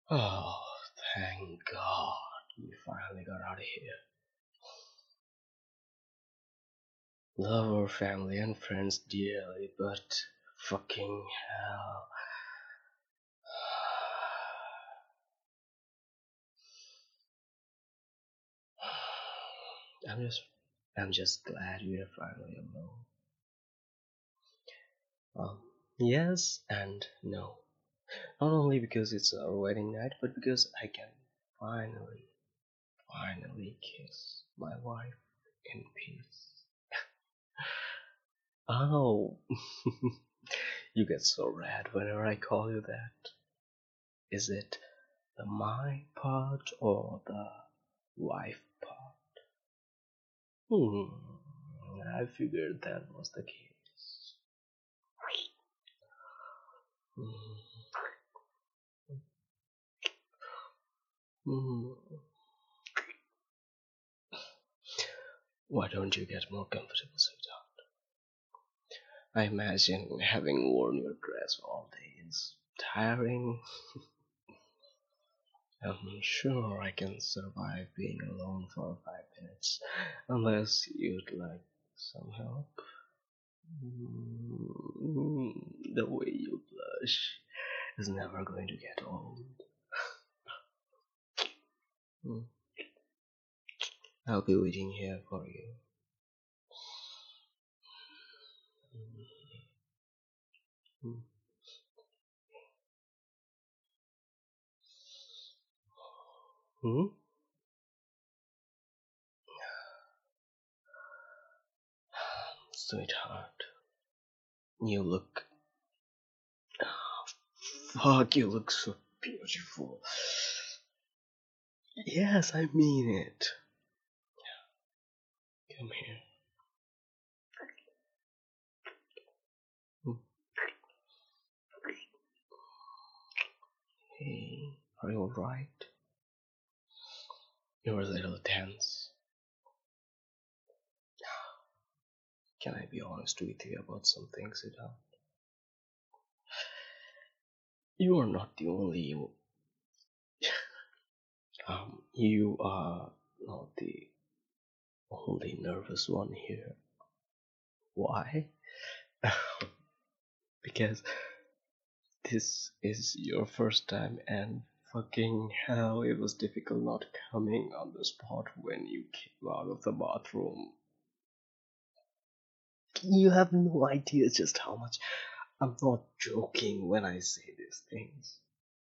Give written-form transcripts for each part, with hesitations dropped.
Oh, thank God we finally got out of here. Love our family and friends dearly, but fucking hell. I'm just I'm just glad we are finally alone. Yes and no. Not only because it's our wedding night, but because I can finally kiss my wife in peace. Oh, you get so red whenever I call you that. Is it the my part or the wife part? I figured that was the case. Hmm. Hmm. Why don't you get more comfortable, sweetheart? I imagine having worn your dress all day is tiring. I'm sure I can survive being alone for 5 minutes, unless you'd like some help. The way you blush is never going to get old. Mm, I'll be waiting here for you. Mm, mm. Sweetheart, you look. Fuck, you look so beautiful. Yes, I mean it. Come here. Mm. Hey, are you alright? You're a little tense. Can I be honest with you about some things, sweetheart? You are not the only. You are not the only nervous one here. Why? Because this is your first time, and fucking hell, it was difficult not coming on the spot when you came out of the bathroom. You have no idea just how much. I'm not joking when I say these things.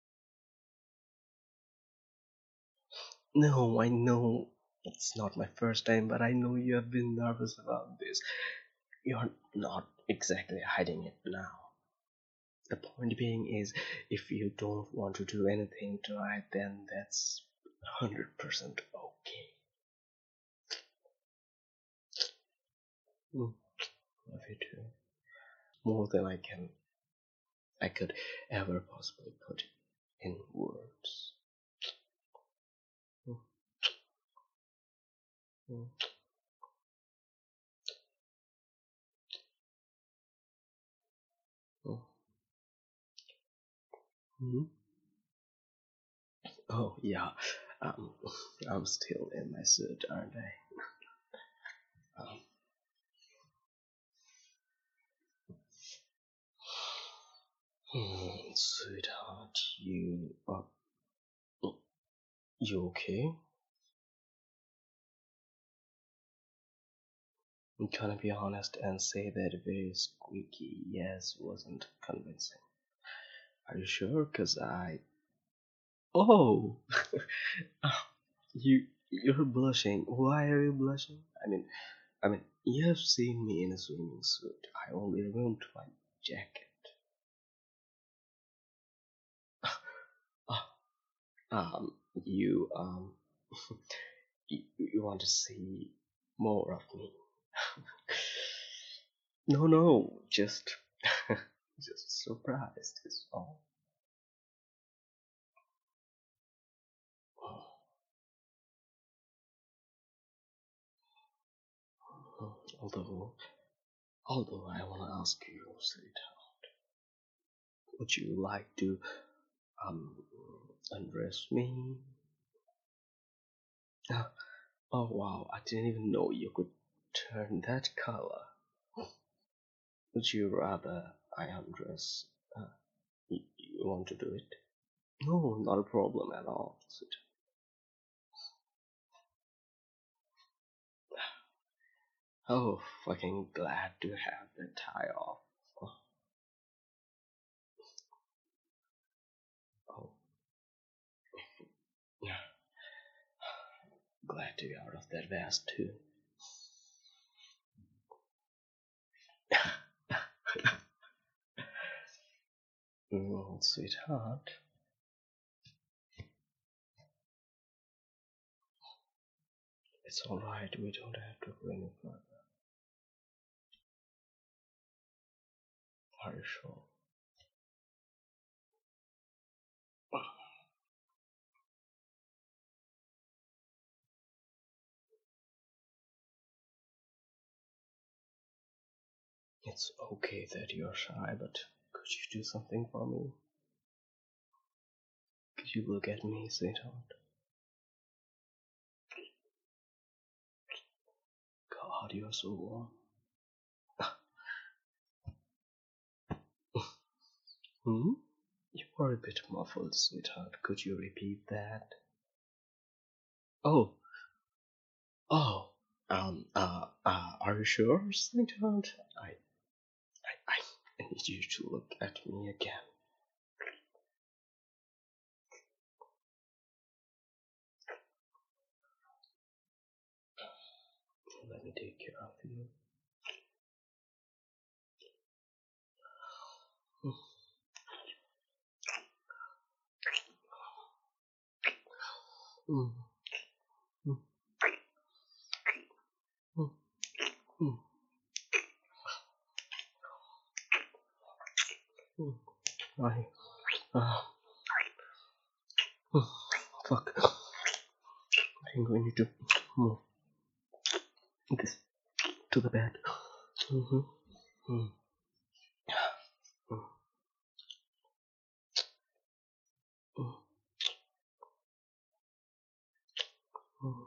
No, I know it's not my first time, but I know you have been nervous about this. You're not exactly hiding it now. The point being is, if you don't want to do anything tonight, then that's 100% okay. Mm, love you too. More than I could ever possibly put in words. Mm, mm, mm, mm. Oh yeah, um, I'm still in my suit, aren't I? Um, Sweetheart, you okay? I'm trying to be honest and say that very squeaky yes wasn't convincing. Are you sure? Cause I. Oh, you're blushing. Why are you blushing? I mean, you have seen me in a swimming suit. I only removed my jacket. Ah, you you want to see more of me? No, no, just just surprised is all. Although, although I want to ask you, sweetheart, would you like to undress me. Oh wow, I didn't even know you could turn that color. Would you rather I undress? You want to do it? No, not a problem at all. Oh, fucking glad to have that tie off. Oh, yeah. Glad to be out of that vest too. Sweetheart. It's alright, we don't have to go any further. Are you sure? It's okay that you're shy, but could you do something for me? Could you look at me, sweetheart? God, you're so warm. Hmm? You are a bit muffled, sweetheart. Could you repeat that? Oh, oh, are you sure, sweetheart? I need you to look at me again. Let me take care of you. Mm, mm, mm, mm, mm. Uh, fuck. I think we need to move this to the bed. Mm-hmm. Mm. Mm. Mm. Mm.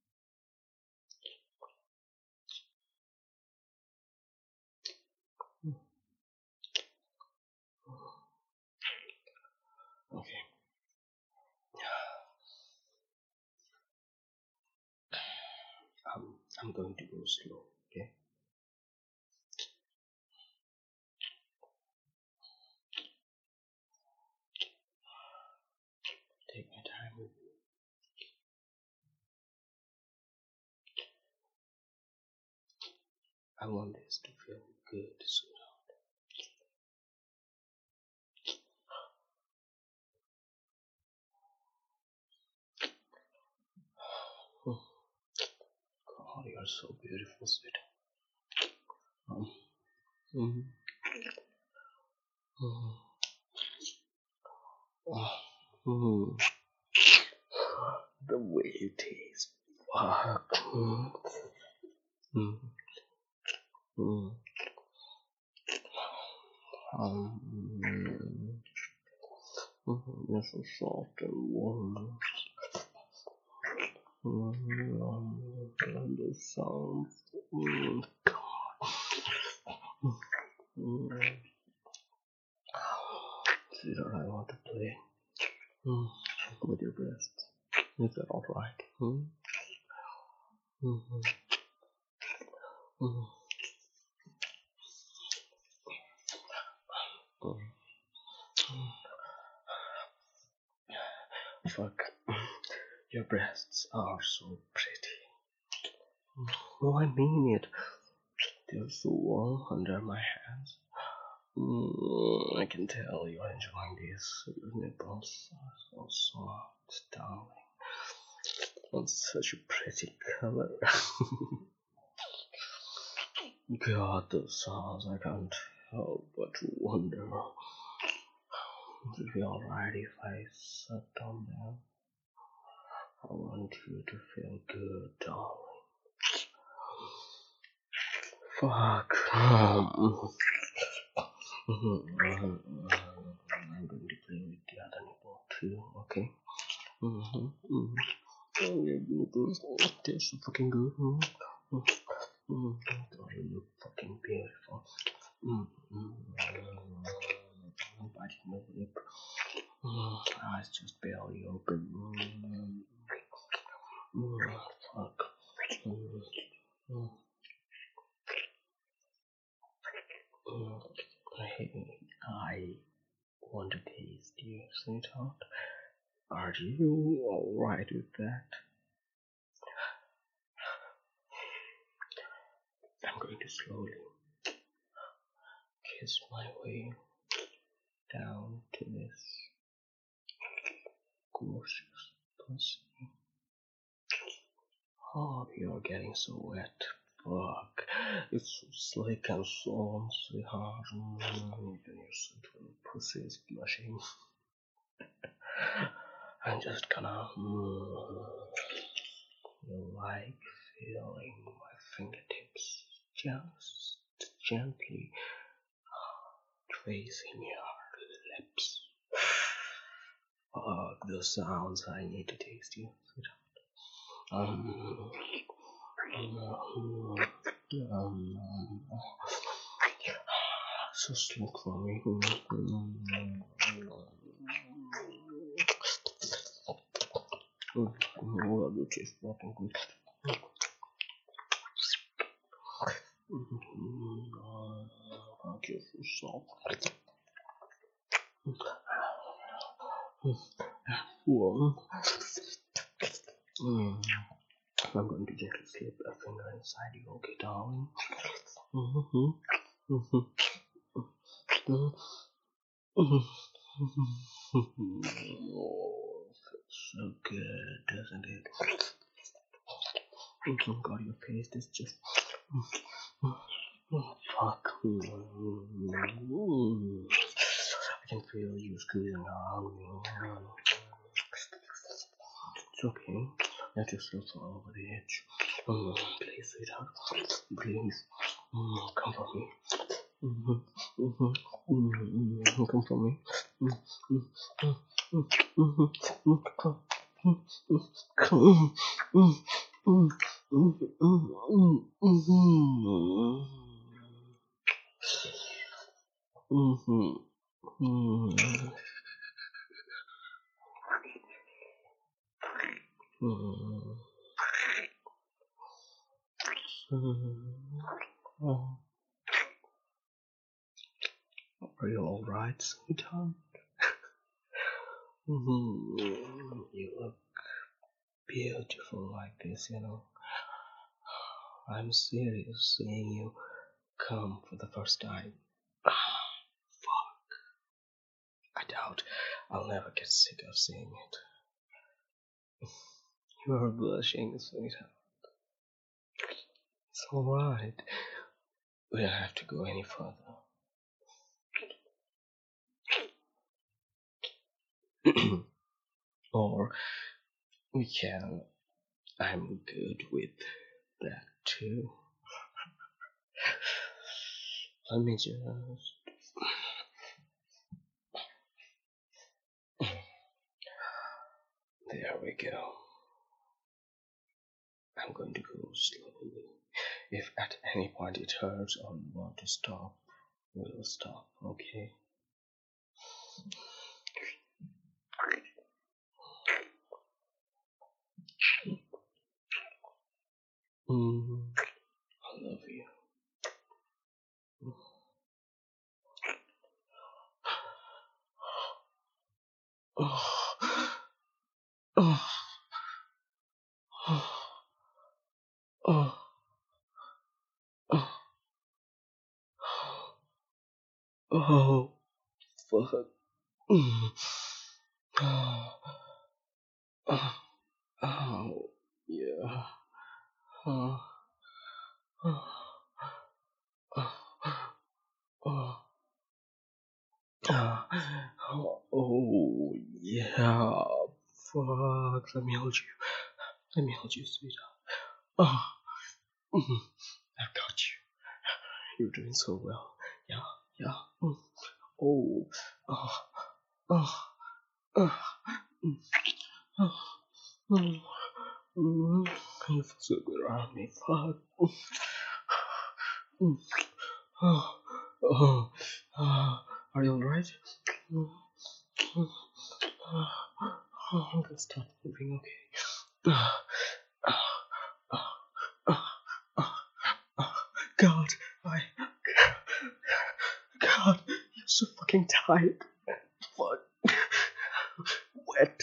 Mm. Okay. I'm going to go slow, okay? Take my time with you. I want this to feel good sweetheart. Oh, God, you're so beautiful, sweetheart. Mm, mm, oh, mm. The way you taste. Fuck. Mm, mm, mm. You're so soft and warm. And the sounds. God. Sweetheart, I want to play with your breasts. Is that alright? Mm-hmm. Mm-hmm. Fuck. Your breasts are so pretty. Oh, I mean it. They're so warm under my hands. I can tell you're enjoying this. Your nipples are so soft, darling. And such a pretty color. God, those sounds, I can't help but wonder. Would it be alright if I sat down there? I want you to feel good, darling. Fuck. I'm going to play with the other nipple too, okay? Mm-hmm. Mm-hmm. Oh, your nipples, they're so fucking good. Mm-hmm. Mm-hmm. God, you look fucking beautiful. Nobody no lip. Eyes just barely open. Fuck. Hey, I want to taste you, sweetheart. Are you alright with that? I'm going to slowly kiss my way down to this gorgeous pussy. Oh, you're getting so wet. Fuck. It's so slick and so sweetheart. Even your sweet little pussy is blushing. I'm just gonna like feeling my fingertips just gently tracing your lips. Fuck the sounds, I need to taste you, sweetheart. Just look for me. Oh, you taste fucking good. Fuck you for soft. I'm going to gently slip a finger inside you, okay, darling? Oh, feels so good, doesn't it? Oh God, your face is just fuck. I can feel you squeezing around me. It's okay. Let yourself fall over the edge. Please, sweetheart. Please. Come for me. Come for me. Are you alright, sweetheart? You look beautiful like this, you know. I'm serious seeing you come for the first time. Fuck. I doubt I'll never get sick of seeing it. You are blushing, sweetheart. It's alright. We don't have to go any further. Or we can. I'm good with that too. Let me just. There we go. I'm going to go slowly. If at any point it hurts or you want to stop, we'll stop, okay? I love you. Oh, oh, oh, oh, oh, fuck. Oh, yeah. Oh, oh, oh, oh, yeah. Fuck. Let me hold you. Let me hold you, sweetheart. Oh, I've got you. You're doing so well. Yeah, yeah. Oh, oh. Oh, oh, mm, oh, mm, you feel so good around me. Fuck. Mm, oh, oh, are you alright? Mm, mm, I'm gonna start moving, okay? God, I. God, you're so fucking tired. Fuck. Wet.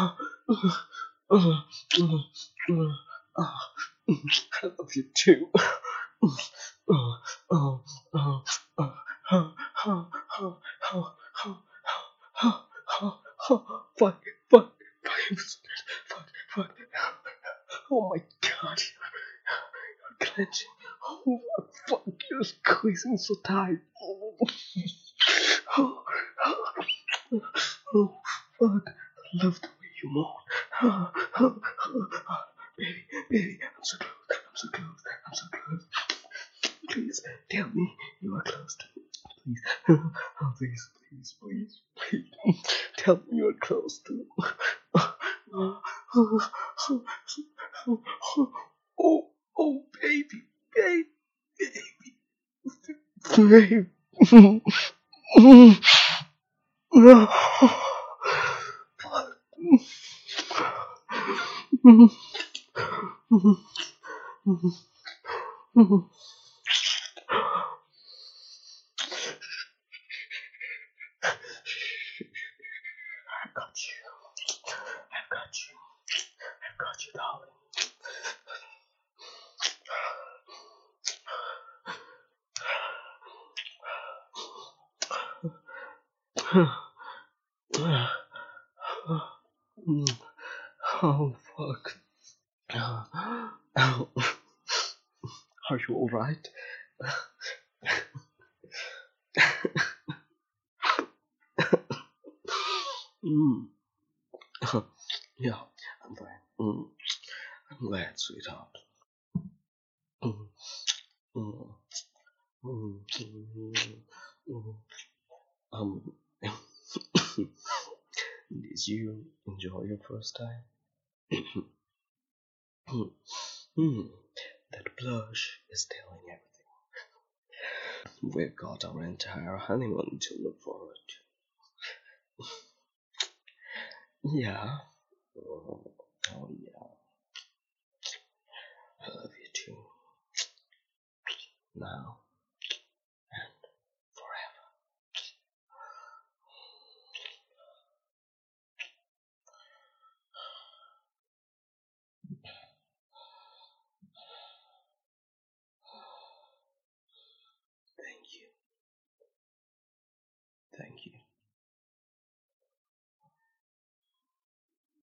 I love you too. Fuck, fuck, fuck, fuck. Oh my god, you're clenching. Oh fuck, you're squeezing so tight. Oh, oh fuck, I love the way you moan. Baby, baby, I'm so close, I'm so close, I'm so close. Please tell me you are close to me. Please, oh, please, please, please, please. Tell me you are close to me. Oh, oh, baby, baby, baby, baby. I got you. I've got you. I've got you, darling. Oh, fuck. Oh, are you alright? Mm. Yeah, I'm fine. I'm glad, sweetheart. Mm. Mm. Mm. Mm. Um, did you enjoy your first time? That blush is telling everything. We've got our entire honeymoon to look forward to. Yeah. Oh yeah. I love you too. Now.